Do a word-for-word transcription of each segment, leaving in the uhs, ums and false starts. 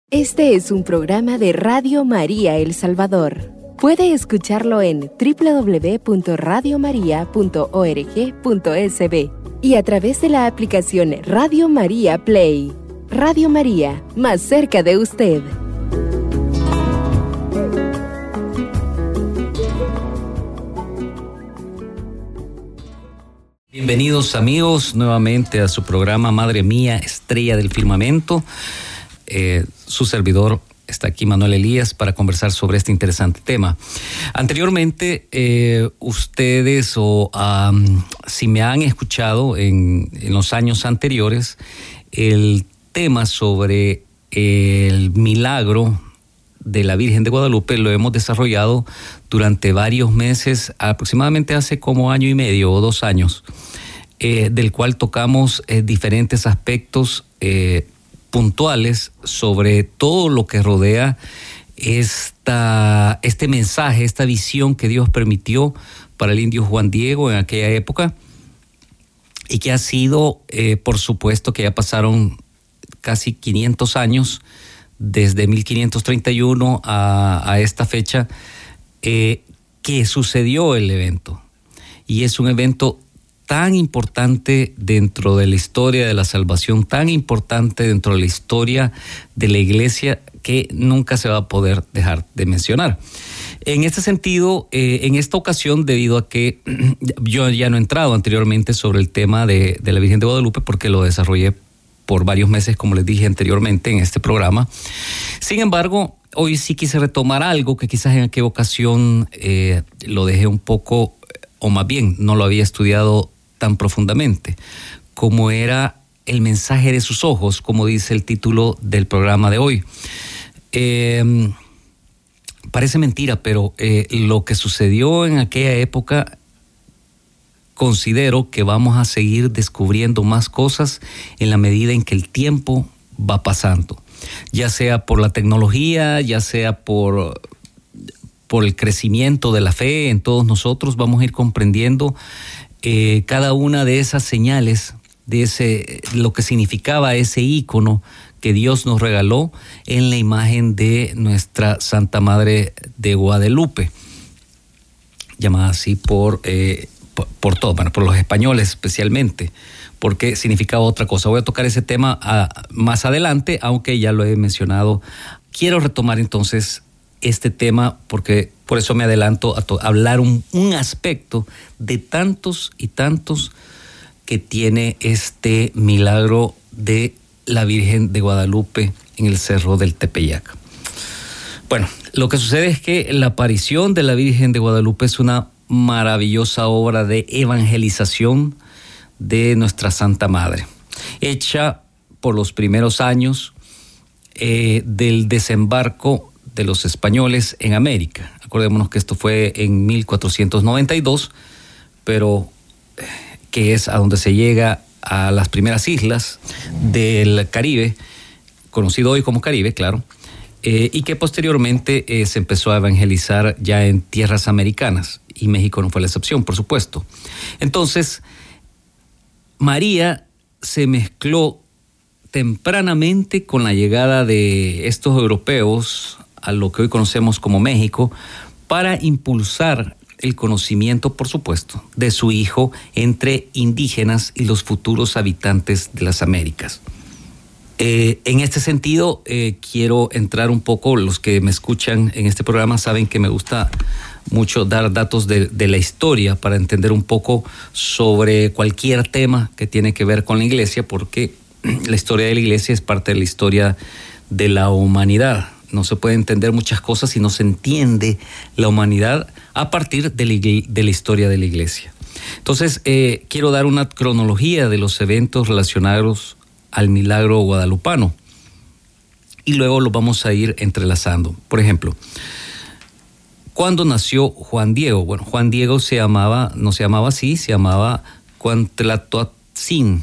Este es un programa de Radio María El Salvador. Puede escucharlo en doble u doble u doble u punto radio maría punto org punto es be y a través de la aplicación Radio María Play. Radio María, más cerca de usted. Bienvenidos amigos nuevamente a su programa Madre Mía, Estrella del Firmamento. Eh, su servidor está aquí, Manuel Elías, para conversar sobre este interesante tema. Anteriormente, eh, ustedes o um, si me han escuchado en, en los años anteriores, el tema sobre el milagro de la Virgen de Guadalupe lo hemos desarrollado durante varios meses, aproximadamente hace como año y medio o dos años, eh, del cual tocamos eh, diferentes aspectos eh, puntuales sobre todo lo que rodea esta, este mensaje, esta visión que Dios permitió para el indio Juan Diego en aquella época y que ha sido, eh, por supuesto, que ya pasaron casi quinientos años desde mil quinientos treinta y uno a, a esta fecha eh, que sucedió el evento. Y es un evento tan importante dentro de la historia de la salvación, tan importante dentro de la historia de la iglesia, que nunca se va a poder dejar de mencionar. En este sentido, eh, en esta ocasión, debido a que yo ya no he entrado anteriormente sobre el tema de, de la Virgen de Guadalupe, porque lo desarrollé por varios meses, como les dije anteriormente en este programa. Sin embargo, hoy sí quise retomar algo que quizás en aquella ocasión eh, lo dejé un poco, o más bien no lo había estudiado tan profundamente, como era el mensaje de sus ojos, como dice el título del programa de hoy. Eh, parece mentira, pero eh, lo que sucedió en aquella época, considero que vamos a seguir descubriendo más cosas en la medida en que el tiempo va pasando, ya sea por la tecnología, ya sea por, por el crecimiento de la fe en todos nosotros. Vamos a ir comprendiendo Eh, cada una de esas señales, de ese, lo que significaba ese ícono que Dios nos regaló en la imagen de nuestra Santa Madre de Guadalupe, llamada así por, eh, por, por todos, bueno, por los españoles especialmente, porque significaba otra cosa. Voy a tocar ese tema a, más adelante, aunque ya lo he mencionado. Quiero retomar entonces este tema porque por eso me adelanto a, to- a hablar un, un aspecto de tantos y tantos que tiene este milagro de la Virgen de Guadalupe en el Cerro del Tepeyac. Bueno, lo que sucede es que la aparición de la Virgen de Guadalupe es una maravillosa obra de evangelización de nuestra Santa Madre, hecha por los primeros años eh, del desembarco de los españoles en América. Acordémonos que esto fue en mil cuatrocientos noventa y dos, pero que es a donde se llega a las primeras islas del Caribe, conocido hoy como Caribe, claro, eh, y que posteriormente eh, se empezó a evangelizar ya en tierras americanas, y México no fue la excepción, por supuesto. Entonces, María se mezcló tempranamente con la llegada de estos europeos a lo que hoy conocemos como México, para impulsar el conocimiento, por supuesto, de su hijo entre indígenas y los futuros habitantes de las Américas. Eh, en este sentido, eh, quiero entrar un poco, los que me escuchan en este programa saben que me gusta mucho dar datos de, de la historia para entender un poco sobre cualquier tema que tiene que ver con la iglesia, porque la historia de la iglesia es parte de la historia de la humanidad. No se puede entender muchas cosas si no se entiende la humanidad a partir de la, de la historia de la iglesia. Entonces, eh, quiero dar una cronología de los eventos relacionados al milagro guadalupano y luego lo vamos a ir entrelazando. Por ejemplo, ¿cuándo nació Juan Diego? Bueno, Juan Diego se llamaba, no se llamaba así, se llamaba Cuantlahuatzin,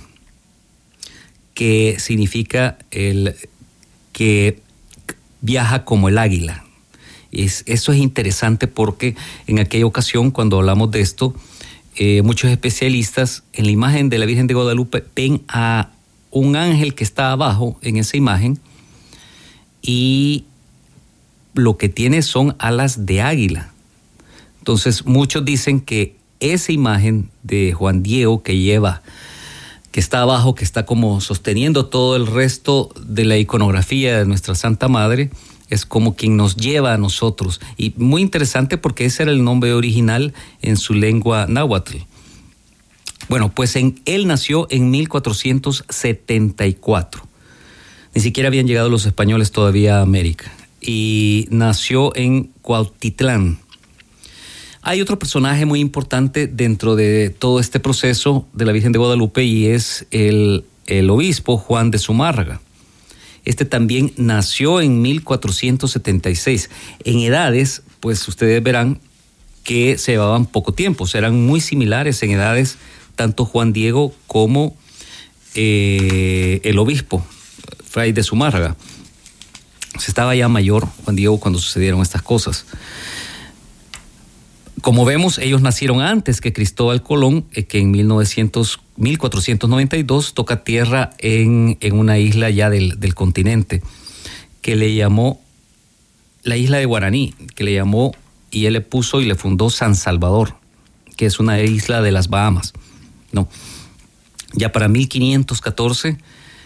que significa el que viaja como el águila. Es, eso es interesante porque en aquella ocasión, cuando hablamos de esto, eh, muchos especialistas en la imagen de la Virgen de Guadalupe ven a un ángel que está abajo en esa imagen y lo que tiene son alas de águila. Entonces muchos dicen que esa imagen de Juan Diego que lleva, que está abajo, que está como sosteniendo todo el resto de la iconografía de nuestra Santa Madre, es como quien nos lleva a nosotros. Y muy interesante porque ese era el nombre original en su lengua náhuatl. Bueno, pues en, él nació en mil cuatrocientos setenta y cuatro. Ni siquiera habían llegado los españoles todavía a América. Y nació en Cuautitlán. Hay otro personaje muy importante dentro de todo este proceso de la Virgen de Guadalupe y es el, el obispo Juan de Zumárraga. Este también nació en mil cuatrocientos setenta y seis. En edades, pues ustedes verán que se llevaban poco tiempo, eran muy similares en edades, tanto Juan Diego como eh, el obispo, Fray de Zumárraga. Se estaba ya mayor Juan Diego cuando sucedieron estas cosas. Como vemos, ellos nacieron antes que Cristóbal Colón, eh, que en mil cuatrocientos noventa y dos toca tierra en, en una isla ya del, del continente, que le llamó la isla de Guaraní, que le llamó y él le puso y le fundó San Salvador, que es una isla de las Bahamas. No. Ya para mil quinientos catorce,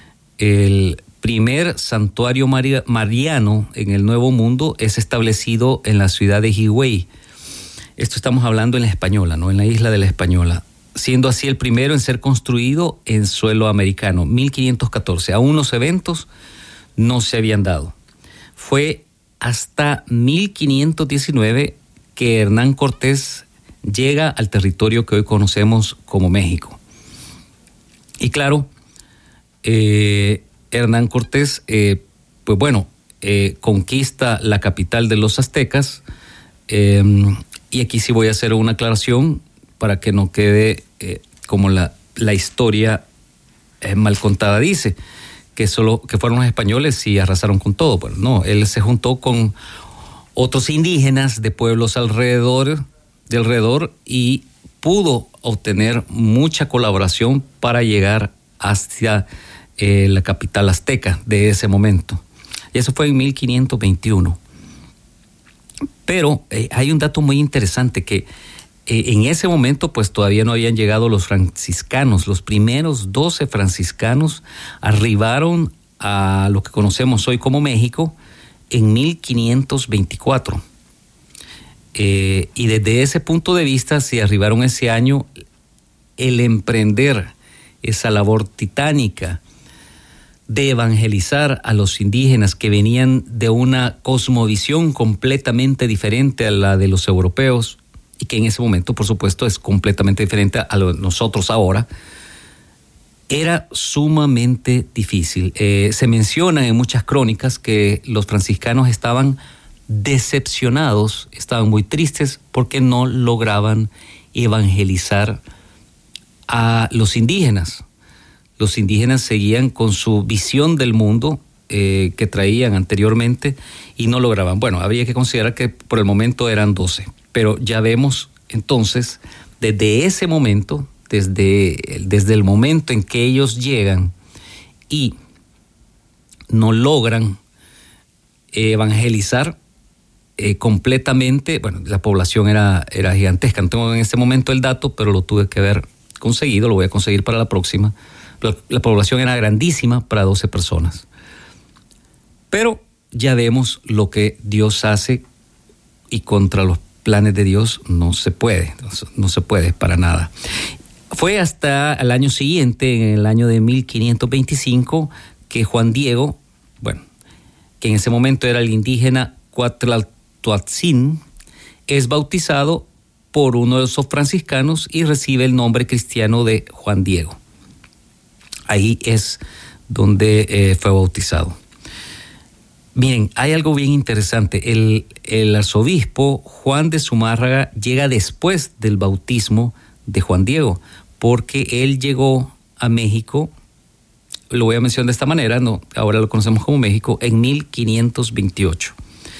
el primer santuario maria, mariano en el Nuevo Mundo es establecido en la ciudad de Higüey. Esto estamos hablando en la Española, ¿no? En la isla de la Española, siendo así el primero en ser construido en suelo americano, mil quinientos catorce. Aún los eventos no se habían dado. Fue hasta mil quinientos diecinueve que Hernán Cortés llega al territorio que hoy conocemos como México. Y claro, eh, Hernán Cortés, eh, pues bueno, eh, conquista la capital de los aztecas. Eh, y aquí sí voy a hacer una aclaración para que no quede eh, como la, la historia eh, mal contada dice, que solo que fueron los españoles y arrasaron con todo. Bueno, no, él se juntó con otros indígenas de pueblos alrededor, de alrededor y pudo obtener mucha colaboración para llegar hacia eh, la capital azteca de ese momento. Y eso fue en mil quinientos veintiuno. Pero eh, hay un dato muy interesante que eh, en ese momento pues todavía no habían llegado los franciscanos. Los primeros doce franciscanos arribaron a lo que conocemos hoy como México en mil quinientos veinticuatro. Eh, y desde ese punto de vista, si arribaron ese año, el emprender esa labor titánica de evangelizar a los indígenas que venían de una cosmovisión completamente diferente a la de los europeos y que en ese momento, por supuesto, es completamente diferente a lo de nosotros ahora, era sumamente difícil. Eh, se menciona en muchas crónicas que los franciscanos estaban decepcionados, estaban muy tristes porque no lograban evangelizar a los indígenas. Los indígenas seguían con su visión del mundo eh, que traían anteriormente y no lograban. Bueno, había que considerar que por el momento eran doce, pero ya vemos entonces, desde ese momento, desde, desde el momento en que ellos llegan y no logran evangelizar eh, completamente, bueno, la población era, era gigantesca. No tengo en este momento el dato, pero lo tuve que haber conseguido, lo voy a conseguir para la próxima. La, la población era grandísima para doce personas. Pero ya vemos lo que Dios hace y contra los planes de Dios no se puede, no, no se puede para nada. Fue hasta el año siguiente, en el año de mil quinientos veinticinco, que Juan Diego, bueno, que en ese momento era el indígena Cuatlaltoatzin, es bautizado por uno de esos franciscanos y recibe el nombre cristiano de Juan Diego. Ahí es donde eh, fue bautizado. Miren, hay algo bien interesante. El, el arzobispo Juan de Zumárraga llega después del bautismo de Juan Diego, porque él llegó a México, lo voy a mencionar de esta manera, no, ahora lo conocemos como México, en mil quinientos veintiocho.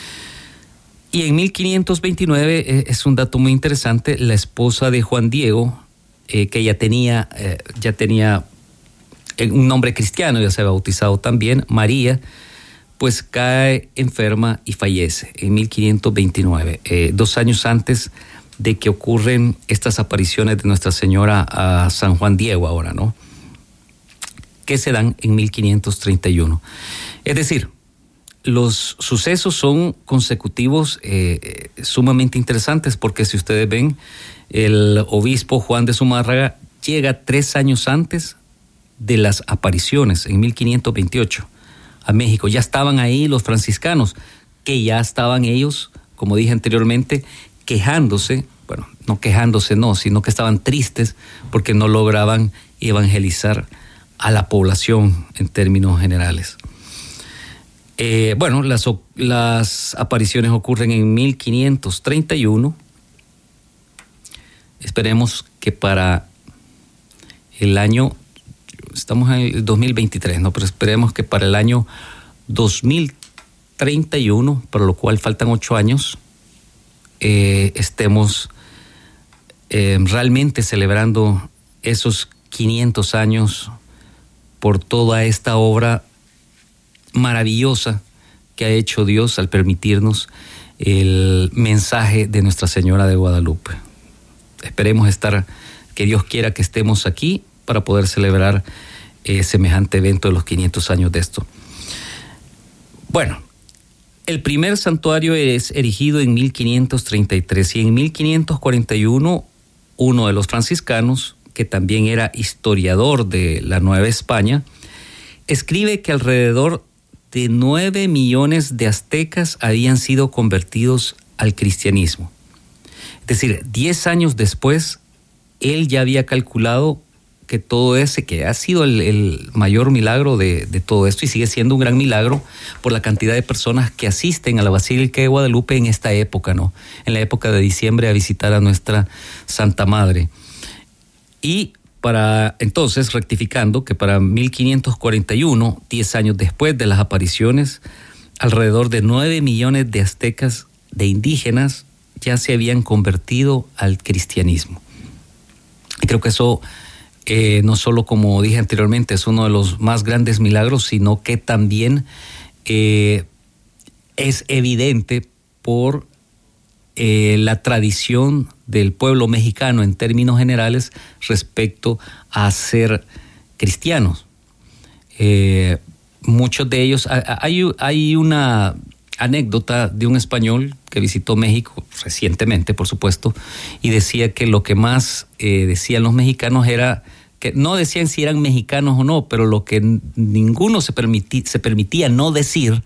Y en mil quinientos veintinueve, eh, es un dato muy interesante, la esposa de Juan Diego, eh, que ya tenía, eh, ya tenía un nombre cristiano, ya se había bautizado también, María, pues cae enferma y fallece en mil quinientos veintinueve, eh, dos años antes de que ocurren estas apariciones de Nuestra Señora a San Juan Diego ahora, ¿no? Que se dan en mil quinientos treinta y uno. Es decir, los sucesos son consecutivos eh, sumamente interesantes, porque si ustedes ven, el obispo Juan de Zumárraga llega tres años antes de las apariciones, en mil quinientos veintiocho, a México. Ya estaban ahí los franciscanos, que ya estaban ellos, como dije anteriormente, quejándose, bueno, no quejándose no, sino que estaban tristes porque no lograban evangelizar a la población en términos generales. Eh, bueno, las, las apariciones ocurren en mil quinientos treinta y uno. Esperemos que para el año, estamos en el dos mil veintitrés, ¿no? Pero esperemos que para el año dos mil treinta y uno, para lo cual faltan ocho años, eh, estemos eh, realmente celebrando esos quinientos años por toda esta obra maravillosa que ha hecho Dios al permitirnos el mensaje de Nuestra Señora de Guadalupe. Esperemos estar, que Dios quiera que estemos aquí para poder celebrar eh, semejante evento de los quinientos años de esto. Bueno, el primer santuario es erigido en mil quinientos treinta y tres y en mil quinientos cuarenta y uno uno de los franciscanos, que también era historiador de la Nueva España, escribe que alrededor de nueve millones de aztecas habían sido convertidos al cristianismo. Es decir, diez años después, él ya había calculado que todo ese, que ha sido el, el mayor milagro de, de todo esto, y sigue siendo un gran milagro por la cantidad de personas que asisten a la Basílica de Guadalupe en esta época, ¿no? En la época de diciembre, a visitar a nuestra Santa Madre. Y para entonces, rectificando, que para mil quinientos cuarenta y uno, diez años después de las apariciones, alrededor de nueve millones de aztecas, de indígenas, ya se habían convertido al cristianismo. Y creo que eso, eh, no solo, como dije anteriormente, es uno de los más grandes milagros, sino que también eh, es evidente por eh, la tradición del pueblo mexicano en términos generales respecto a ser cristianos. Eh, muchos de ellos, hay, hay una anécdota de un español que visitó México recientemente, por supuesto, y decía que lo que más eh, decían los mexicanos era que no decían si eran mexicanos o no, pero lo que ninguno se, permití, se permitía no decir,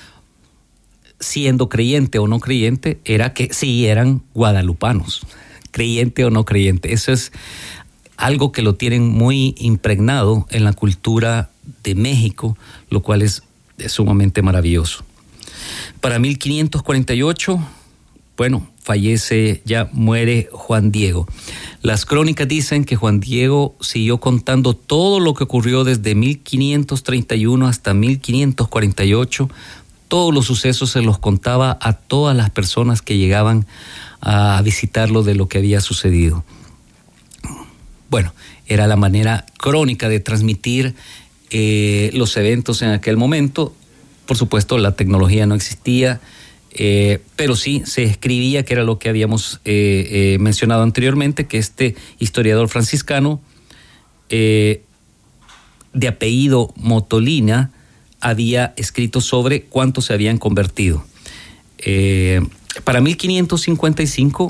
siendo creyente o no creyente, era que sí eran guadalupanos, creyente o no creyente. Eso es algo que lo tienen muy impregnado en la cultura de México, lo cual es, es sumamente maravilloso. Para mil quinientos cuarenta y ocho, bueno, fallece, ya muere Juan Diego. Las crónicas dicen que Juan Diego siguió contando todo lo que ocurrió desde mil quinientos treinta y uno hasta mil quinientos cuarenta y ocho. Todos los sucesos se los contaba a todas las personas que llegaban a visitarlo de lo que había sucedido. Bueno, era la manera crónica de transmitir eh, los eventos en aquel momento. Por supuesto, la tecnología no existía, eh, pero sí se escribía, que era lo que habíamos eh, eh, mencionado anteriormente, que este historiador franciscano eh, de apellido Motolina había escrito sobre cuántos se habían convertido. Eh, para mil quinientos cincuenta y cinco,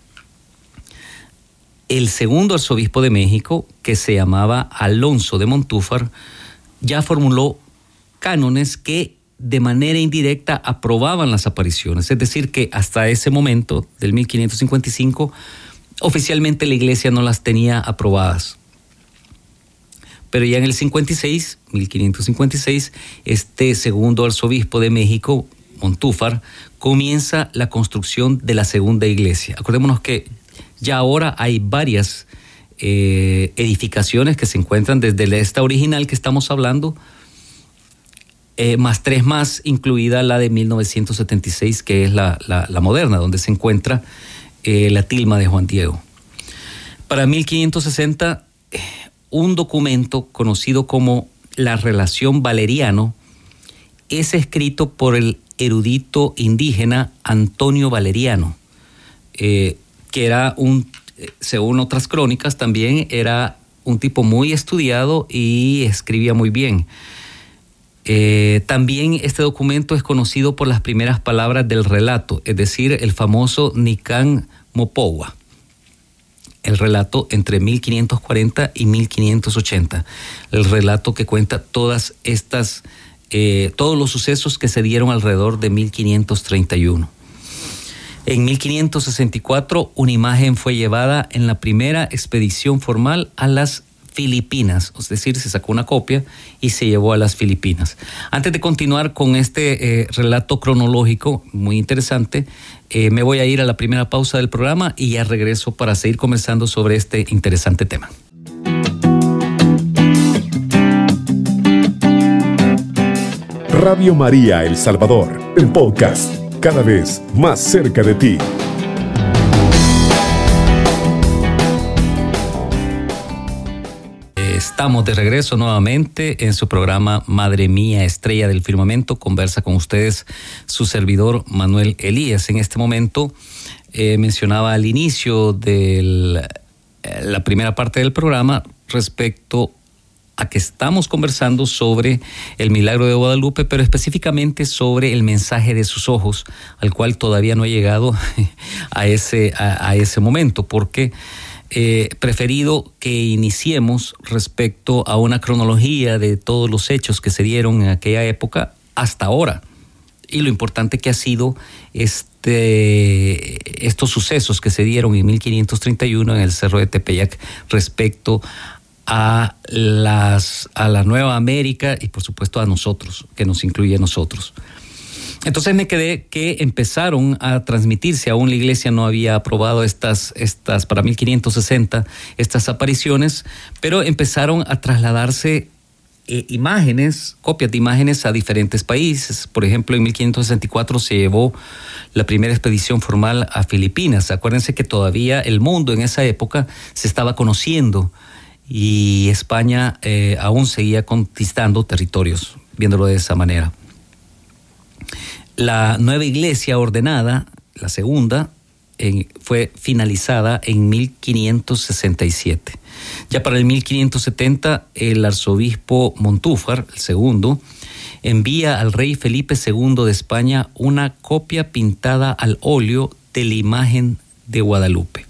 el segundo arzobispo de México, que se llamaba Alonso de Montúfar, ya formuló cánones que de manera indirecta aprobaban las apariciones. Es decir, que hasta ese momento, del mil quinientos cincuenta y cinco, oficialmente la iglesia no las tenía aprobadas. Pero ya en el cincuenta y seis, mil quinientos cincuenta y seis, este segundo arzobispo de México, Montúfar, comienza la construcción de la segunda iglesia. Acordémonos que ya ahora hay varias eh, edificaciones que se encuentran desde esta original que estamos hablando, Eh, más tres más, incluida la de mil novecientos setenta y seis, que es la, la, la moderna, donde se encuentra eh, la tilma de Juan Diego. Para mil quinientos sesenta, un documento conocido como la Relación Valeriano es escrito por el erudito indígena Antonio Valeriano, eh, que era un, según otras crónicas, también era un tipo muy estudiado y escribía muy bien. Eh, también este documento es conocido por las primeras palabras del relato, es decir, el famoso Nican Mopowa, el relato entre mil quinientos cuarenta y mil quinientos ochenta, el relato que cuenta todas estas, eh, todos los sucesos que se dieron alrededor de mil quinientos treinta y uno. En mil quinientos sesenta y cuatro, una imagen fue llevada en la primera expedición formal a las Filipinas, es decir, se sacó una copia y se llevó a las Filipinas. Antes de continuar con este eh, relato cronológico muy interesante, eh, me voy a ir a la primera pausa del programa y ya regreso para seguir conversando sobre este interesante tema. Radio María El Salvador, el podcast, cada vez más cerca de ti. Estamos de regreso nuevamente en su programa Madre Mía, Estrella del Firmamento. Conversa con ustedes su servidor Manuel Elías. En este momento eh, mencionaba al inicio de la primera parte del programa respecto a que estamos conversando sobre el milagro de Guadalupe, pero específicamente sobre el mensaje de sus ojos, al cual todavía no he llegado a ese, a, a ese momento, porque he eh, preferido que iniciemos respecto a una cronología de todos los hechos que se dieron en aquella época hasta ahora, y lo importante que ha sido este, estos sucesos que se dieron en mil quinientos treinta y uno en el Cerro de Tepeyac respecto a las a la Nueva América y por supuesto a nosotros, que nos incluye a nosotros. Entonces me quedé que empezaron a transmitirse, aún la iglesia no había aprobado estas, estas para mil quinientos sesenta, estas apariciones, pero empezaron a trasladarse eh, imágenes, copias de imágenes a diferentes países. Por ejemplo, en mil quinientos sesenta y cuatro se llevó la primera expedición formal a Filipinas. Acuérdense que todavía el mundo en esa época se estaba conociendo y España eh, aún seguía conquistando territorios, viéndolo de esa manera. La nueva iglesia ordenada, la segunda, en, fue finalizada en mil quinientos sesenta y siete. Ya para el mil quinientos setenta, el arzobispo Montúfar, el segundo, envía al rey Felipe segundo de España una copia pintada al óleo de la imagen de Guadalupe.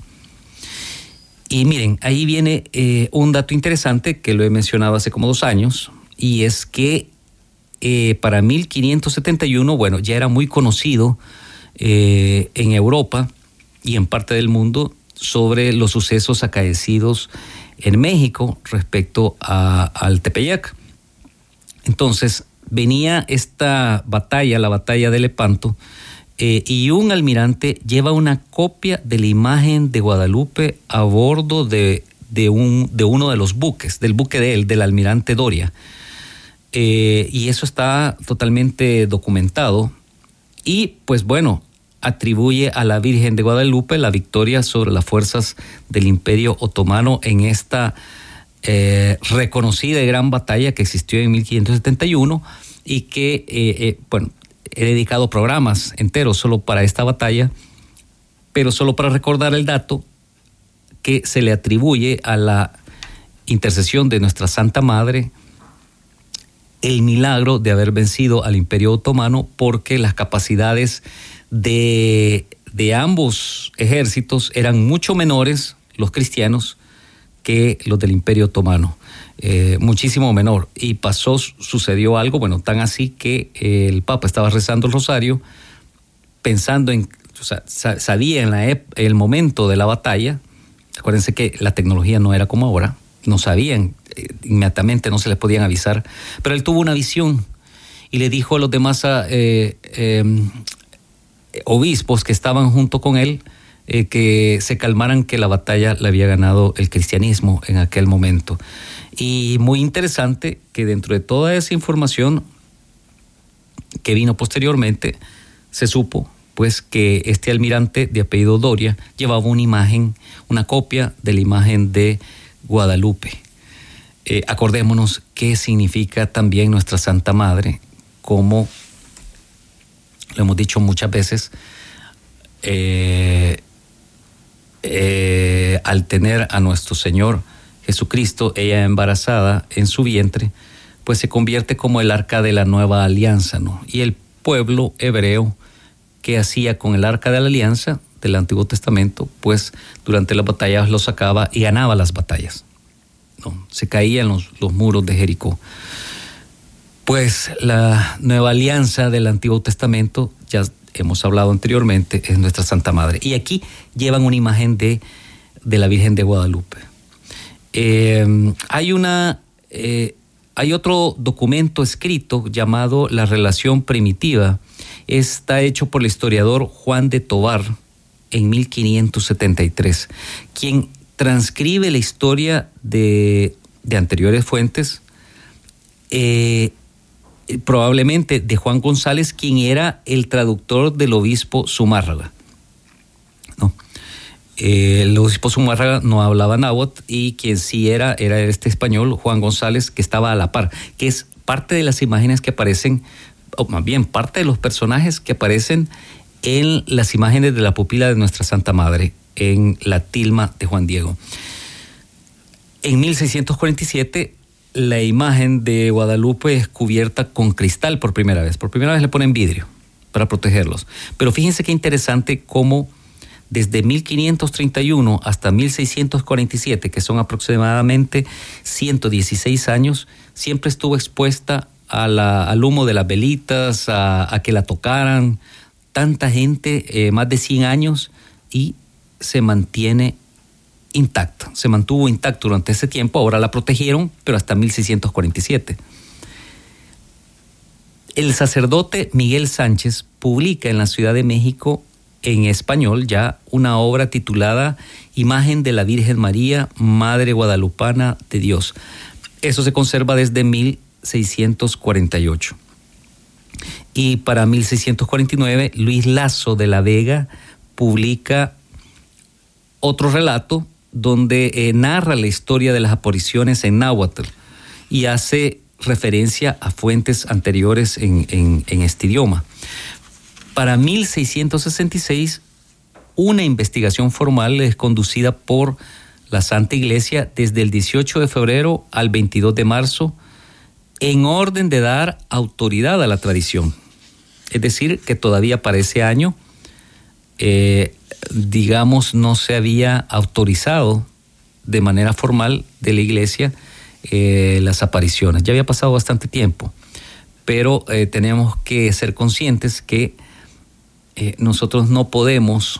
Y miren, ahí viene eh, un dato interesante que lo he mencionado hace como dos años, y es que eh, para mil quinientos setenta y uno, bueno, ya era muy conocido eh, en Europa y en parte del mundo sobre los sucesos acaecidos en México respecto a, al Tepeyac. Entonces, venía esta batalla, la batalla de Lepanto, Eh, y un almirante lleva una copia de la imagen de Guadalupe a bordo de, de, un, de uno de los buques, del buque de él, del almirante Doria. Eh, y eso está totalmente documentado. Y pues bueno, atribuye a la Virgen de Guadalupe la victoria sobre las fuerzas del Imperio Otomano en esta eh, reconocida y gran batalla que existió en mil quinientos setenta y uno y que, eh, eh, bueno, he dedicado programas enteros solo para esta batalla, pero solo para recordar el dato que se le atribuye a la intercesión de nuestra Santa Madre el milagro de haber vencido al Imperio Otomano, porque las capacidades de, de ambos ejércitos eran mucho menores, los cristianos, que los del Imperio Otomano. Eh, muchísimo menor, y pasó, sucedió algo, bueno, tan así que eh, el Papa estaba rezando el rosario pensando en, o sea, sa- sabía en la ep- el momento de la batalla. Acuérdense que la tecnología no era como ahora, no sabían, eh, inmediatamente no se les podían avisar, pero él tuvo una visión y le dijo a los demás eh, eh, obispos que estaban junto con él eh, que se calmaran, que la batalla la había ganado el cristianismo en aquel momento. Y muy interesante que dentro de toda esa información que vino posteriormente, se supo pues que este almirante de apellido Doria llevaba una imagen, una copia de la imagen de Guadalupe. Eh, acordémonos qué significa también nuestra Santa Madre cómo, lo hemos dicho muchas veces, eh, eh, al tener a nuestro Señor Jesucristo, ella embarazada en su vientre, pues se convierte como el arca de la nueva alianza, ¿no? Y el pueblo hebreo, ¿qué hacía con el arca de la alianza del Antiguo Testamento? Pues durante las batallas lo sacaba y ganaba las batallas, ¿no? Se caían los, los muros de Jericó. Pues la nueva alianza del Antiguo Testamento, ya hemos hablado anteriormente, es nuestra Santa Madre. Y aquí llevan una imagen de, de la Virgen de Guadalupe. Eh, hay una... Eh, Hay otro documento escrito llamado La Relación Primitiva. Está hecho por el historiador Juan de Tobar en mil quinientos setenta y tres, quien transcribe la historia de, de anteriores fuentes, eh, probablemente de Juan González, quien era el traductor del obispo Zumárraga, ¿no? Eh, el obispo Zumárraga no hablaba náhuatl y quien sí era, era este español, Juan González, que estaba a la par, que es parte de las imágenes que aparecen, o más bien parte de los personajes que aparecen en las imágenes de la pupila de nuestra Santa Madre, en la tilma de Juan Diego. En mil seiscientos cuarenta y siete, la imagen de Guadalupe es cubierta con cristal por primera vez. Por primera vez le ponen vidrio para protegerlos. Pero fíjense qué interesante cómo desde mil quinientos treinta y uno hasta mil seiscientos cuarenta y siete, que son aproximadamente ciento dieciséis años, siempre estuvo expuesta a la, al humo de las velitas, a, a que la tocaran. Tanta gente, eh, más de cien años, y se mantiene intacta. Se mantuvo intacta durante ese tiempo. Ahora la protegieron, pero hasta mil seiscientos cuarenta y siete. El sacerdote Miguel Sánchez publica en la Ciudad de México en español ya una obra titulada Imagen de la Virgen María, Madre Guadalupana de Dios. Eso se conserva desde mil seiscientos cuarenta y ocho. Y para mil seiscientos cuarenta y nueve, Luis Lazo de la Vega publica otro relato donde eh, narra la historia de las apariciones en náhuatl y hace referencia a fuentes anteriores en, en, en este idioma. Para mil seiscientos sesenta y seis, una investigación formal es conducida por la Santa Iglesia desde el dieciocho de febrero al veintidós de marzo en orden de dar autoridad a la tradición. Es decir, que todavía para ese año, eh, digamos, no se había autorizado de manera formal de la Iglesia eh, las apariciones. Ya había pasado bastante tiempo, pero eh, tenemos que ser conscientes que Eh, nosotros no podemos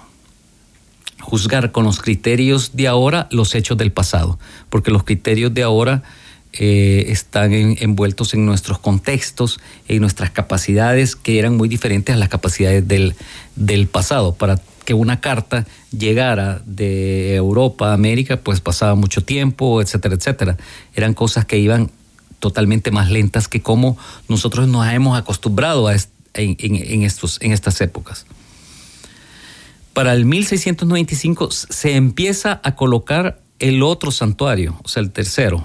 juzgar con los criterios de ahora los hechos del pasado, porque los criterios de ahora eh, están en, envueltos en nuestros contextos, en nuestras capacidades que eran muy diferentes a las capacidades del, del pasado. Para que una carta llegara de Europa a América, pues pasaba mucho tiempo, etcétera, etcétera. Eran cosas que iban totalmente más lentas que como nosotros nos hemos acostumbrado a esto. En, en, en, estos, en estas épocas. Para el mil seiscientos noventa y cinco se empieza a colocar el otro santuario, o sea, el tercero.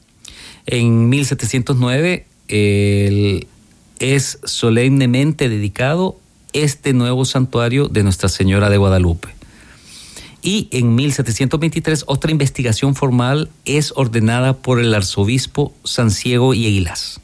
En mil setecientos nueve el, es solemnemente dedicado este nuevo santuario de Nuestra Señora de Guadalupe. Y en mil setecientos veintitrés otra investigación formal es ordenada por el arzobispo Sanciego y Eguilaz.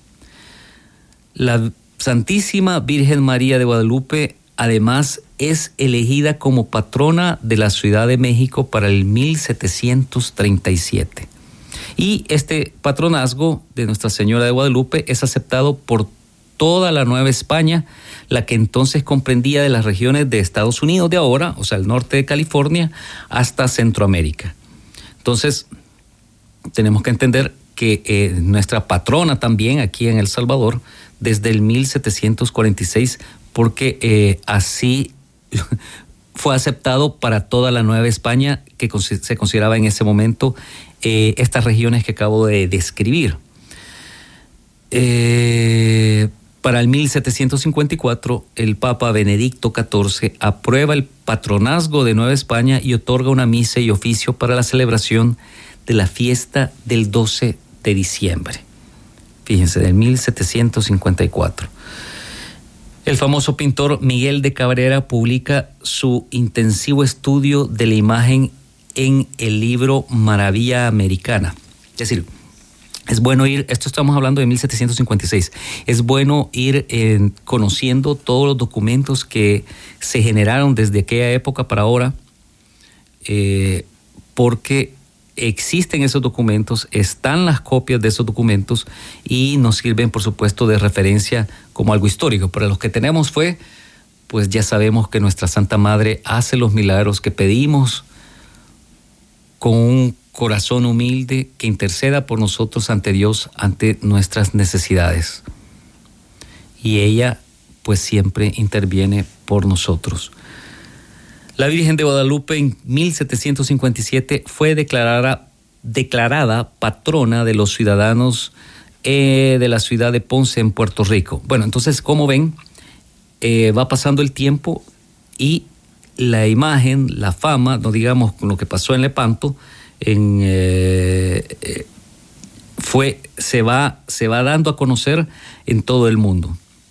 La Santísima Virgen María de Guadalupe además es elegida como patrona de la Ciudad de México para el mil setecientos treinta y siete. Y este patronazgo de Nuestra Señora de Guadalupe es aceptado por toda la Nueva España, la que entonces comprendía de las regiones de Estados Unidos de ahora, o sea, el norte de California, hasta Centroamérica. Entonces, tenemos que entender que eh, nuestra patrona también aquí en El Salvador, desde el mil setecientos cuarenta y seis, porque eh, así fue aceptado para toda la Nueva España, que se consideraba en ese momento eh, estas regiones que acabo de describir. Eh, para el mil setecientos cincuenta y cuatro, el Papa Benedicto catorce aprueba el patronazgo de Nueva España y otorga una misa y oficio para la celebración de la fiesta del doce de diciembre. Fíjense, del mil setecientos cincuenta y cuatro. El famoso pintor Miguel de Cabrera publica su intensivo estudio de la imagen en el libro Maravilla Americana. Es decir, es bueno ir, esto estamos hablando de mil setecientos cincuenta y seis, es bueno ir eh, conociendo todos los documentos que se generaron desde aquella época para ahora, eh, porque existen esos documentos, están las copias de esos documentos y nos sirven, por supuesto, de referencia como algo histórico. Pero los que tenemos fue, pues ya sabemos que nuestra Santa Madre hace los milagros que pedimos con un corazón humilde que interceda por nosotros ante Dios, ante nuestras necesidades. Y ella, pues siempre interviene por nosotros. La Virgen de Guadalupe en mil setecientos cincuenta y siete fue declarada, declarada patrona de los ciudadanos eh, de la ciudad de Ponce en Puerto Rico. Bueno, entonces, como ven, eh, va pasando el tiempo y la imagen, la fama, no digamos con lo que pasó en Lepanto, en, eh, eh, fue, se, va, se va dando a conocer en todo el mundo.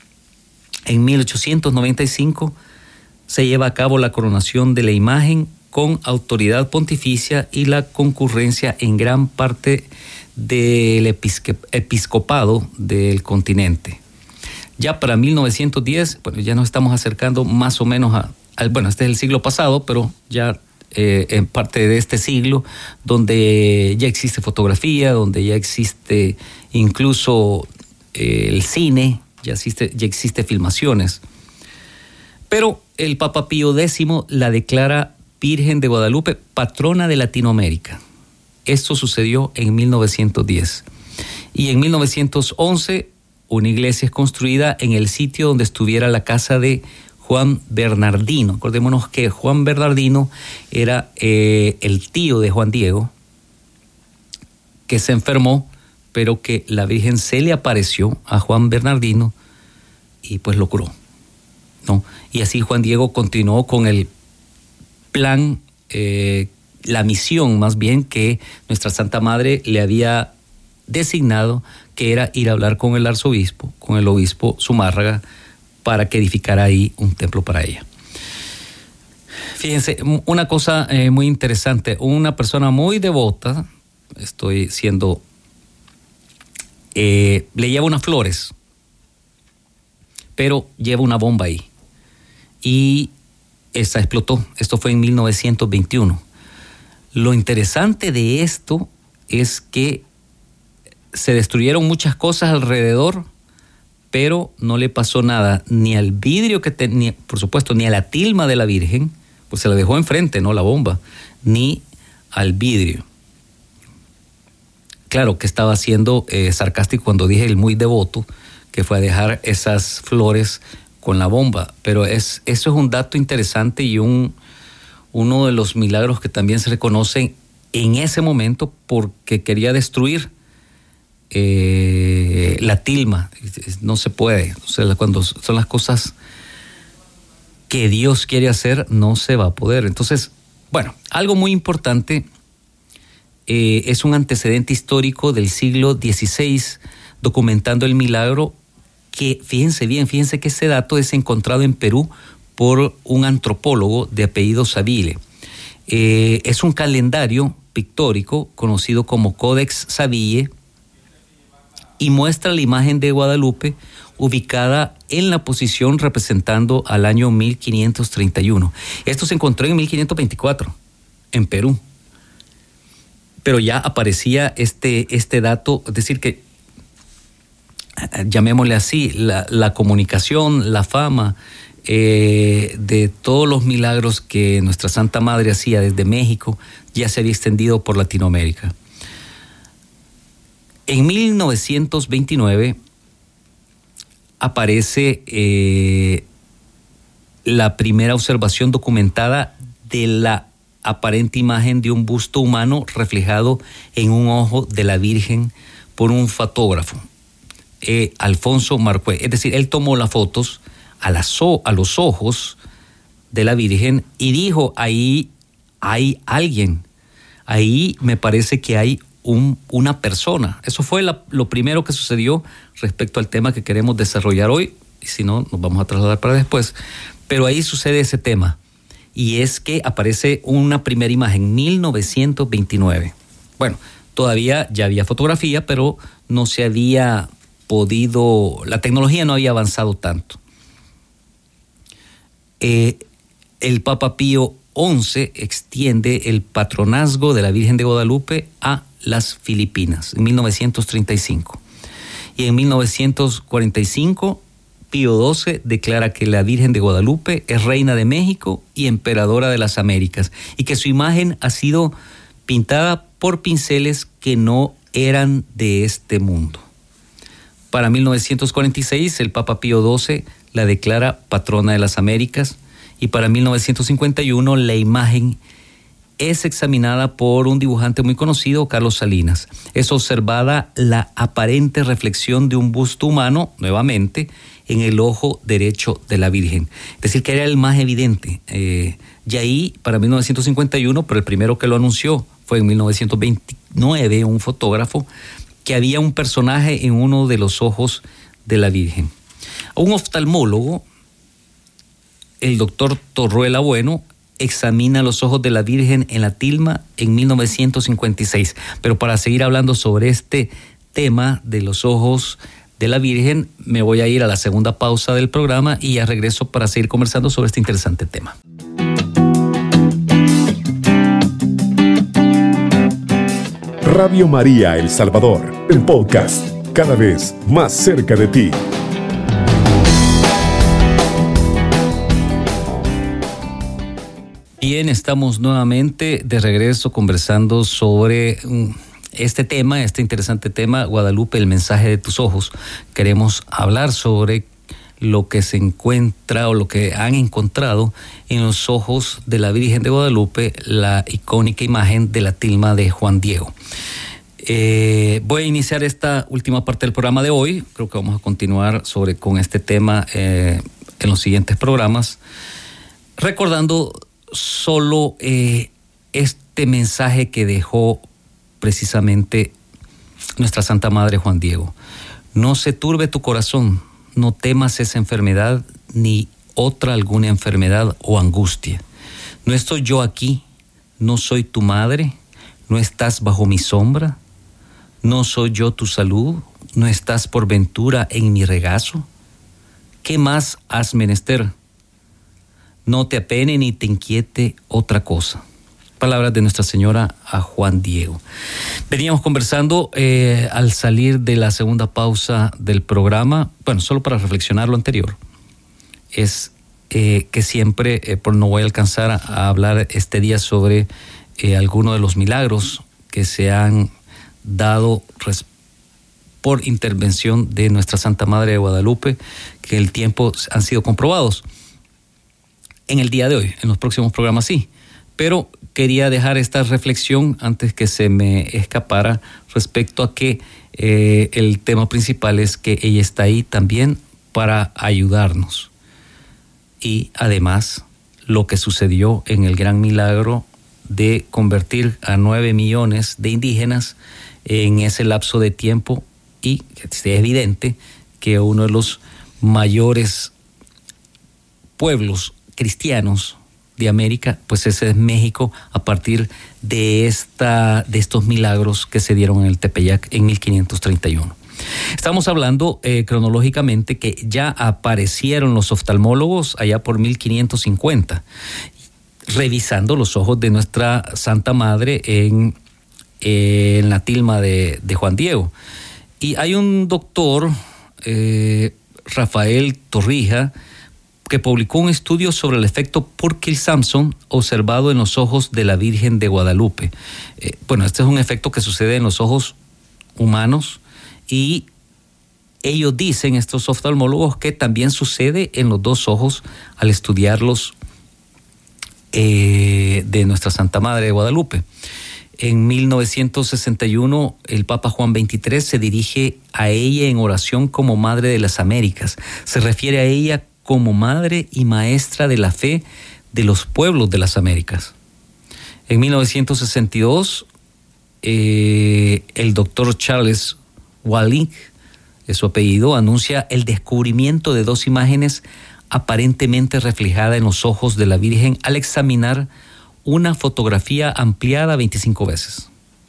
En mil ochocientos noventa y cinco se lleva a cabo la coronación de la imagen con autoridad pontificia y la concurrencia en gran parte del episcopado del continente. Ya para mil novecientos diez, bueno, ya nos estamos acercando más o menos a, a bueno, este es el siglo pasado, pero ya eh, en parte de este siglo, donde ya existe fotografía, donde ya existe incluso eh, el cine, ya existe, ya existe filmaciones. Pero el Papa Pío X la declara Virgen de Guadalupe, patrona de Latinoamérica. Esto sucedió en mil novecientos diez. Y en mil novecientos once, una iglesia es construida en el sitio donde estuviera la casa de Juan Bernardino. Acordémonos que Juan Bernardino era eh, el tío de Juan Diego, que se enfermó, pero que la Virgen se le apareció a Juan Bernardino y pues lo curó, ¿no? Y así Juan Diego continuó con el plan, eh, la misión más bien que nuestra Santa Madre le había designado, que era ir a hablar con el arzobispo, con el obispo Zumárraga, para que edificara ahí un templo para ella. Fíjense, una cosa eh, muy interesante, una persona muy devota, estoy siendo, eh, le lleva unas flores, pero lleva una bomba ahí. Y esta explotó. Esto fue en mil novecientos veintiuno. Lo interesante de esto es que se destruyeron muchas cosas alrededor, pero no le pasó nada ni al vidrio que tenía, por supuesto, ni a la tilma de la Virgen, pues se la dejó enfrente, no la bomba, ni al vidrio. Claro que estaba siendo eh, sarcástico cuando dije el muy devoto, que fue a dejar esas flores con la bomba, pero es, eso es un dato interesante y un, uno de los milagros que también se reconocen en ese momento porque quería destruir eh, la tilma. No se puede, o sea, cuando son las cosas que Dios quiere hacer, no se va a poder. Entonces, bueno, algo muy importante, eh, es un antecedente histórico del siglo dieciséis documentando el milagro que, fíjense bien, fíjense que ese dato es encontrado en Perú por un antropólogo de apellido Savile. Eh, es un calendario pictórico conocido como Codex Saville y muestra la imagen de Guadalupe ubicada en la posición representando al año mil quinientos treinta y uno. Esto se encontró en mil quinientos veinticuatro, en Perú. Pero ya aparecía este, este dato, es decir que llamémosle así, la, la comunicación, la fama eh, de todos los milagros que nuestra Santa Madre hacía desde México ya se había extendido por Latinoamérica. En mil novecientos veintinueve aparece eh, la primera observación documentada de la aparente imagen de un busto humano reflejado en un ojo de la Virgen por un fotógrafo. Eh, Alfonso Marcué, es decir, él tomó las fotos a, las, a los ojos de la Virgen y dijo, ahí hay alguien, ahí me parece que hay un, una persona. Eso fue la, lo primero que sucedió respecto al tema que queremos desarrollar hoy, y si no, nos vamos a trasladar para después. Pero ahí sucede ese tema, y es que aparece una primera imagen, mil novecientos veintinueve. Bueno, todavía ya había fotografía, pero no se había podido, la tecnología no había avanzado tanto. Eh, el Papa Pío once extiende el patronazgo de la Virgen de Guadalupe a las Filipinas en mil novecientos treinta y cinco. Y en mil novecientos cuarenta y cinco, Pío doce declara que la Virgen de Guadalupe es reina de México y emperadora de las Américas, y que su imagen ha sido pintada por pinceles que no eran de este mundo. Para mil novecientos cuarenta y seis, el Papa Pío doce la declara patrona de las Américas, y para mil novecientos cincuenta y uno la imagen es examinada por un dibujante muy conocido, Carlos Salinas. Es observada la aparente reflexión de un busto humano, nuevamente, en el ojo derecho de la Virgen. Es decir, que era el más evidente. Eh, y ahí, para mil novecientos cincuenta y uno, pero el primero que lo anunció fue en mil novecientos veintinueve, un fotógrafo, que había un personaje en uno de los ojos de la Virgen. Un oftalmólogo, el doctor Torruela Bueno, examina los ojos de la Virgen en la tilma en mil novecientos cincuenta y seis. Pero para seguir hablando sobre este tema de los ojos de la Virgen, me voy a ir a la segunda pausa del programa y ya regreso para seguir conversando sobre este interesante tema. Radio María El Salvador, el podcast, cada vez más cerca de ti. Bien, estamos nuevamente de regreso conversando sobre este tema, este interesante tema, Guadalupe, el mensaje de tus ojos. Queremos hablar sobre lo que se encuentra o lo que han encontrado en los ojos de la Virgen de Guadalupe, la icónica imagen de la tilma de Juan Diego. Eh, voy a iniciar esta última parte del programa de hoy. Creo que vamos a continuar sobre, con este tema eh, en los siguientes programas, recordando solo eh, este mensaje que dejó precisamente nuestra Santa Madre Juan Diego. No se turbe tu corazón, no temas esa enfermedad ni otra alguna enfermedad o angustia. ¿No estoy yo aquí? ¿No soy tu madre? ¿No estás bajo mi sombra? ¿No soy yo tu salud? ¿No estás por ventura en mi regazo? ¿Qué más has menester? No te apene ni te inquiete otra cosa. Palabras de Nuestra Señora a Juan Diego. Veníamos conversando eh, al salir de la segunda pausa del programa, bueno, solo para reflexionar lo anterior, es eh, que siempre, eh, por no voy a alcanzar a, a hablar este día sobre eh, algunos de los milagros que se han dado res- por intervención de Nuestra Santa Madre de Guadalupe, que en el tiempo han sido comprobados. En el día de hoy, en los próximos programas sí, pero quería dejar esta reflexión antes que se me escapara respecto a que eh, el tema principal es que ella está ahí también para ayudarnos. Y además, lo que sucedió en el gran milagro de convertir a nueve millones de indígenas en ese lapso de tiempo, y es evidente que uno de los mayores pueblos cristianos de América, pues ese es México, a partir de esta de estos milagros que se dieron en el Tepeyac en mil quinientos treinta y uno. Estamos hablando eh, cronológicamente que ya aparecieron los oftalmólogos allá por mil quinientos cincuenta, revisando los ojos de nuestra Santa Madre en, eh, en la tilma de, de Juan Diego. Y hay un doctor, eh, Rafael Torrija, que publicó un estudio sobre el efecto Purkinje-Samson observado en los ojos de la Virgen de Guadalupe. Eh, bueno, este es un efecto que sucede en los ojos humanos, y ellos dicen, estos oftalmólogos, que también sucede en los dos ojos al estudiarlos eh, de nuestra Santa Madre de Guadalupe. En mil novecientos sesenta y uno, el Papa Juan veintitrés se dirige a ella en oración como Madre de las Américas. Se refiere a ella como madre y maestra de la fe de los pueblos de las Américas. En mil novecientos sesenta y dos, eh, el doctor Charles Walling es su apellido, anuncia el descubrimiento de dos imágenes aparentemente reflejadas en los ojos de la Virgen al examinar una fotografía ampliada veinticinco veces.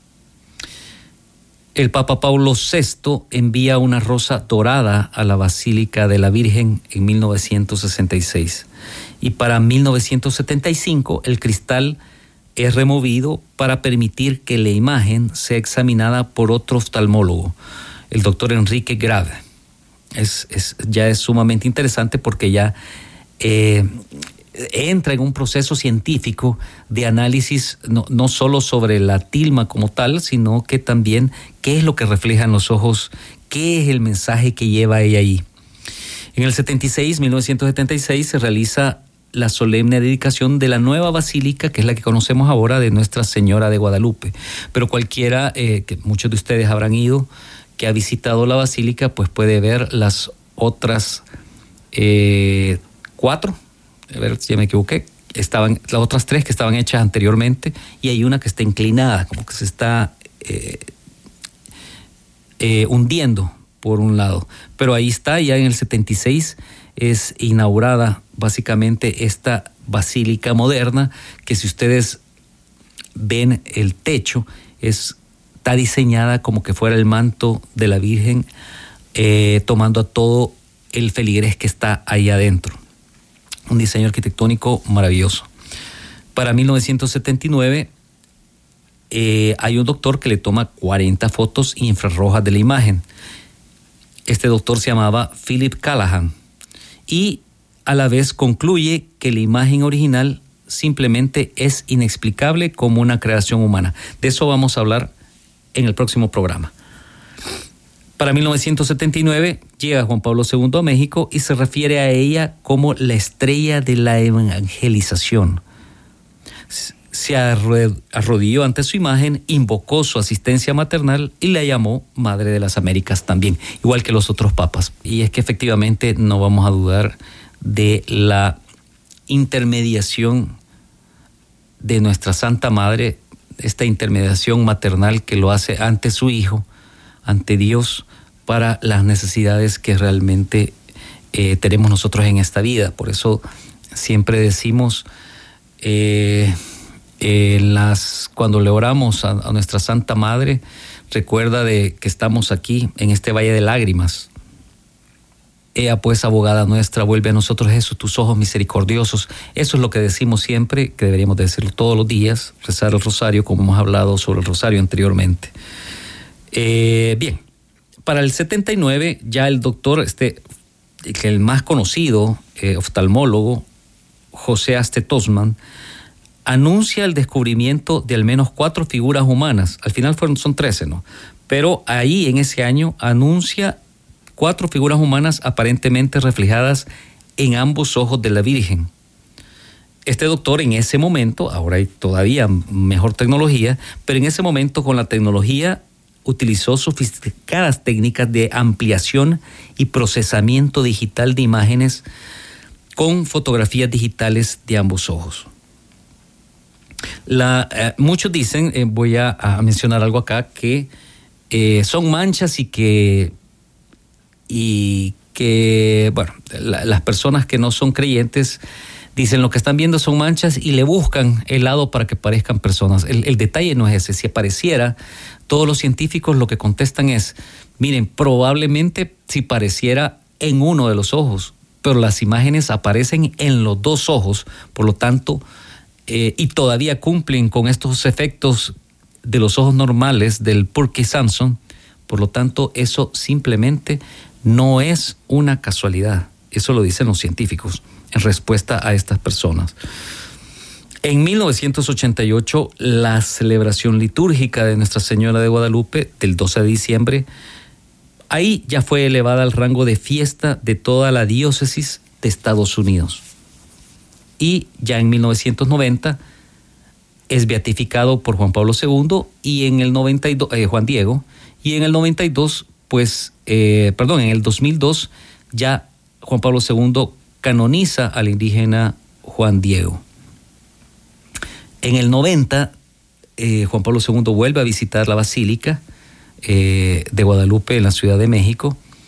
El Papa Pablo sexto envía una rosa dorada a la Basílica de la Virgen en mil novecientos sesenta y seis. Y para mil novecientos setenta y cinco el cristal es removido para permitir que la imagen sea examinada por otro oftalmólogo, el doctor Enrique Grave. Es, es, ya es sumamente interesante porque ya eh, entra en un proceso científico de análisis no, no solo sobre la tilma como tal, sino que también qué es lo que reflejan los ojos, qué es el mensaje que lleva ella ahí. En el setenta y seis, mil novecientos setenta y seis, se realiza la solemne dedicación de la nueva basílica, que es la que conocemos ahora, de Nuestra Señora de Guadalupe. Pero cualquiera, eh, que muchos de ustedes habrán ido, que ha visitado la basílica, pues puede ver las otras eh, cuatro, a ver si me equivoqué, estaban las otras tres que estaban hechas anteriormente, y hay una que está inclinada, como que se está eh, eh, hundiendo por un lado. Pero ahí está, ya en el setenta y seis es inaugurada básicamente esta basílica moderna, que si ustedes ven el techo, es, está diseñada como que fuera el manto de la Virgen, eh, tomando a todo el feligrés que está ahí adentro. Un diseño arquitectónico maravilloso. Para mil novecientos setenta y nueve eh, hay un doctor que le toma cuarenta fotos infrarrojas de la imagen. Este doctor se llamaba Philip Callahan y a la vez concluye que la imagen original simplemente es inexplicable como una creación humana. De eso vamos a hablar en el próximo programa. Para mil novecientos setenta y nueve llega Juan Pablo segundo a México y se refiere a ella como la estrella de la evangelización. Se arrodilló ante su imagen, invocó su asistencia maternal y la llamó Madre de las Américas también, igual que los otros papas. Y es que efectivamente no vamos a dudar de la intermediación de nuestra Santa Madre, esta intermediación maternal que lo hace ante su Hijo, ante Dios, para las necesidades que realmente eh, tenemos nosotros en esta vida. Por eso siempre decimos, eh, eh, las, cuando le oramos a, a nuestra Santa Madre, recuerda de que estamos aquí en este valle de lágrimas. Ea pues, abogada nuestra, vuelve a nosotros, Jesús, tus ojos misericordiosos. Eso es lo que decimos siempre, que deberíamos decirlo todos los días, rezar el rosario, como hemos hablado sobre el rosario anteriormente. Eh, bien, para el setenta y nueve ya el doctor, este, el más conocido eh, oftalmólogo, José Aste Tosman, anuncia el descubrimiento de al menos cuatro figuras humanas. Al final fueron, son trece, ¿no? Pero ahí en ese año anuncia cuatro figuras humanas aparentemente reflejadas en ambos ojos de la Virgen. Este doctor en ese momento, ahora hay todavía mejor tecnología, pero en ese momento con la tecnología utilizó sofisticadas técnicas de ampliación y procesamiento digital de imágenes con fotografías digitales de ambos ojos. La, eh, muchos dicen, eh, voy a, a mencionar algo acá, que eh, son manchas y que y que, bueno, la, las personas que no son creyentes dicen lo que están viendo son manchas y le buscan el lado para que parezcan personas. El, el detalle no es ese. Si apareciera, todos los científicos lo que contestan es, miren, probablemente si pareciera en uno de los ojos, pero las imágenes aparecen en los dos ojos, por lo tanto, eh, y todavía cumplen con estos efectos de los ojos normales del Purkinje-Sanson, por lo tanto, eso simplemente no es una casualidad. Eso lo dicen los científicos en respuesta a estas personas. En mil novecientos ochenta y ocho, la celebración litúrgica de Nuestra Señora de Guadalupe, del doce de diciembre, ahí ya fue elevada al rango de fiesta de toda la diócesis de Estados Unidos. Y ya en mil novecientos noventa es beatificado por Juan Pablo segundo y en el noventa y dos, eh, Juan Diego, y en el noventa y dos, pues, eh, perdón, en el dos mil dos ya Juan Pablo segundo canoniza al indígena Juan Diego. En el noventa, eh, Juan Pablo segundo vuelve a visitar la Basílica eh, de Guadalupe en la Ciudad de México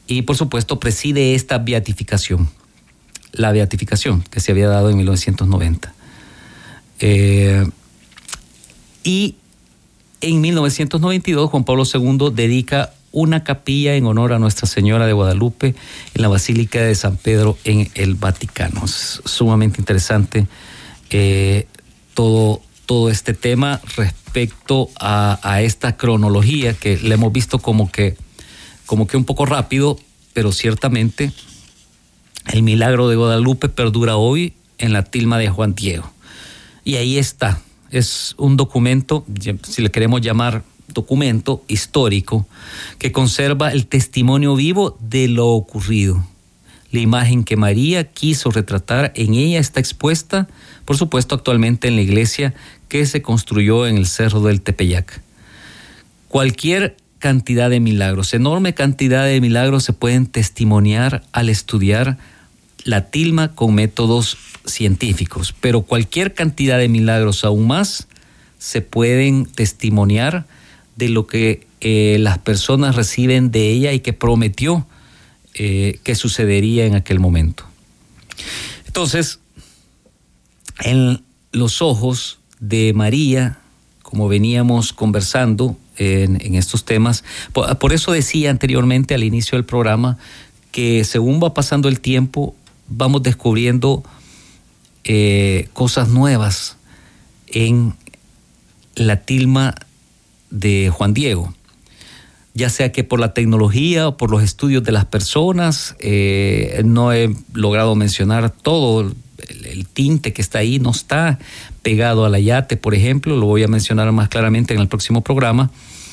y por supuesto preside esta beatificación, la beatificación que se había dado en mil novecientos noventa. Eh, y en mil novecientos noventa y dos Juan Pablo segundo dedica una capilla en honor a Nuestra Señora de Guadalupe en la Basílica de San Pedro en el Vaticano. Es sumamente interesante eh, todo, todo este tema respecto a, a esta cronología que le hemos visto como que, como que un poco rápido, pero ciertamente el milagro de Guadalupe perdura hoy en la tilma de Juan Diego. Y ahí está, es un documento, si le queremos llamar documento histórico, que conserva el testimonio vivo de lo ocurrido. La imagen que María quiso retratar en ella está expuesta, por supuesto, actualmente en la iglesia que se construyó en el Cerro del Tepeyac. Cualquier cantidad de milagros, enorme cantidad de milagros se pueden testimoniar al estudiar la tilma con métodos científicos, pero cualquier cantidad de milagros aún más se pueden testimoniar de lo que eh, las personas reciben de ella y que prometió eh, que sucedería en aquel momento. Entonces, en los ojos de María, como veníamos conversando en, en estos temas, por, por eso decía anteriormente al inicio del programa que según va pasando el tiempo, vamos descubriendo eh, cosas nuevas en la tilma de Juan Diego, ya sea que por la tecnología o por los estudios de las personas. Eh, no he logrado mencionar todo, el, el tinte que está ahí no está pegado al ayate, por ejemplo, lo voy a mencionar más claramente en el próximo programa,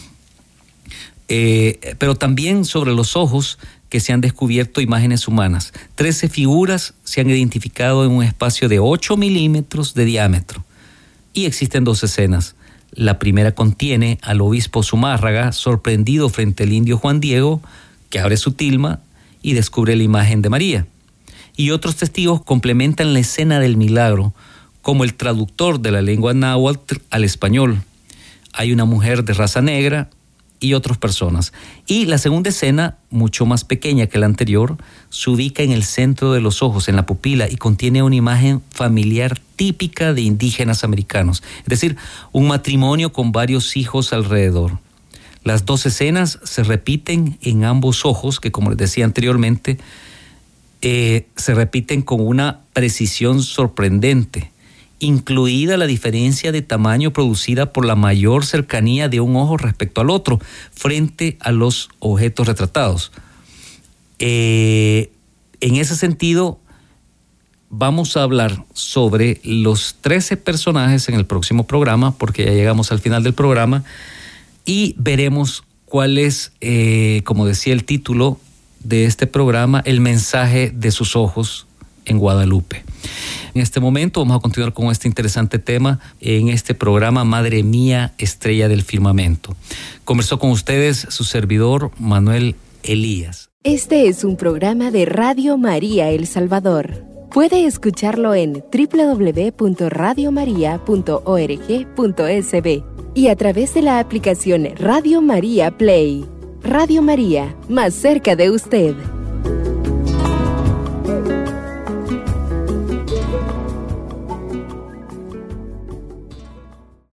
eh, pero también sobre los ojos que se han descubierto imágenes humanas. Trece figuras se han identificado en un espacio de ocho milímetros de diámetro y existen dos escenas. La primera contiene al obispo Zumárraga sorprendido frente al indio Juan Diego, que abre su tilma y descubre la imagen de María. Y otros testigos complementan la escena del milagro, como el traductor de la lengua náhuatl al español. Hay una mujer de raza negra y otras personas. Y la segunda escena, mucho más pequeña que la anterior, se ubica en el centro de los ojos, en la pupila, y contiene una imagen familiar típica de indígenas americanos, es decir, un matrimonio con varios hijos alrededor. Las dos escenas se repiten en ambos ojos, que como les decía anteriormente, eh, se repiten con una precisión sorprendente, incluida la diferencia de tamaño producida por la mayor cercanía de un ojo respecto al otro, frente a los objetos retratados. Eh, en ese sentido, vamos a hablar sobre los trece personajes en el próximo programa, porque ya llegamos al final del programa, y veremos cuál es, eh, como decía el título de este programa, el mensaje de sus ojos en Guadalupe. En este momento vamos a continuar con este interesante tema en este programa Madre Mía, Estrella del Firmamento. Conversó con ustedes su servidor Manuel Elías. Este es un programa de Radio María El Salvador. Puede escucharlo en doble u doble u doble u punto radio maría punto org punto es be y a través de la aplicación Radio María Play. Radio María, más cerca de usted.